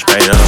straight up.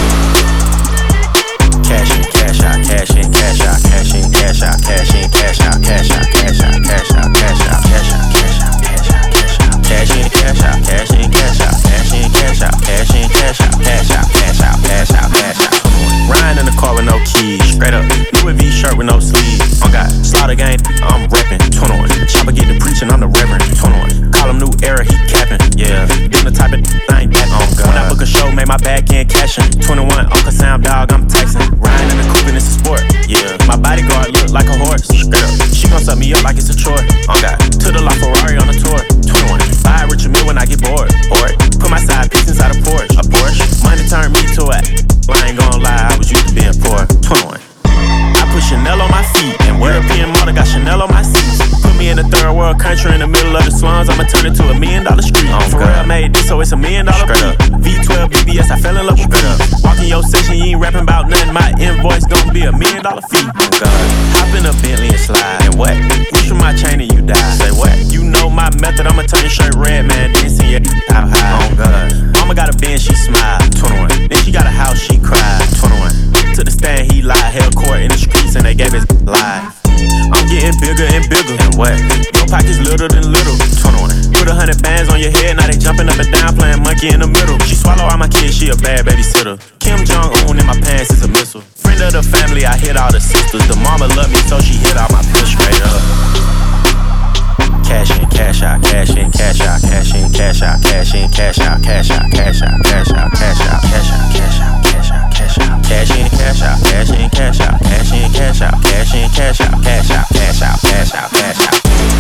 Cash in, cash out, cash in, cash out, cash in, cash out, cash in, cash out, cash out, cash out, cash out, cash out, cash out, cash out, cash out, cash out, cash in, cash out, cash in, cash out, cash in, cash out, cash in, cash out, cash out, cash out, cash out, cash out. Riding in the car with no keys, straight up. Louis V shirt with no sleeves. On God, Slaughter Gang, I'm reppin'. 21. Chopper get to preaching, I'm the Reverend. 21. Call him New Era, he capping. Yeah, them the type of I ain't that on God. When I book a show, make my back end cashin'. 21, Uncle Sam dog, I'm texting. Riding in the coupe and it's a sport. Yeah, my bodyguard look like a horse. Straight up, she gon' suck me up like it's a chore. On God, to the La Ferrari on a tour. 21, buy a Richard Mille when I get bored. Bored, put my side piece inside a Porsche. A Porsche, money turned me to a. Well, I ain't gon' lie, I was used to being poor. 21. I put Chanel on my feet, and European model got Chanel on my seats. Put me in a third world country in the middle of the slums, I'ma turn it to $1 million street. For real, I made this, so it's $1 million beat. V12 BBS, I fell in love with beat. Walk in your section, you ain't rapping about nothing. My invoice gon' be $1 million fee. Hop in a Bentley and slide. And what? Reach for my chain and you die. Say what? You know my method, I'ma turn your shirt red, man. Then see your out high. Oh God. Mama got a Benz, she smile. 21. Then she got a house, she cried. 21. To the stand, he lied. Held court in the streets and they gave his life. I'm getting bigger and bigger. And what? Your pockets little than little. 21. Put 100 bands on your head, now they jumping up and down, playing monkey in the middle. She swallow all my kids, she a bad babysitter. Kim Jong-un in my pants is a missile. Friend of the family, I hit all the sisters. The mama love me, so she hit all my pills straight up. Cash in, cash out, cash in, cash out, cash in, cash out, cash in, cash out, cash out, cash out, cash out, cash out, cash out, cash out, cash out, cash out, cash in, cash out, cash in, cash out, cash in, cash out, cash in, cash out, cash out, cash out, cash out, cash out.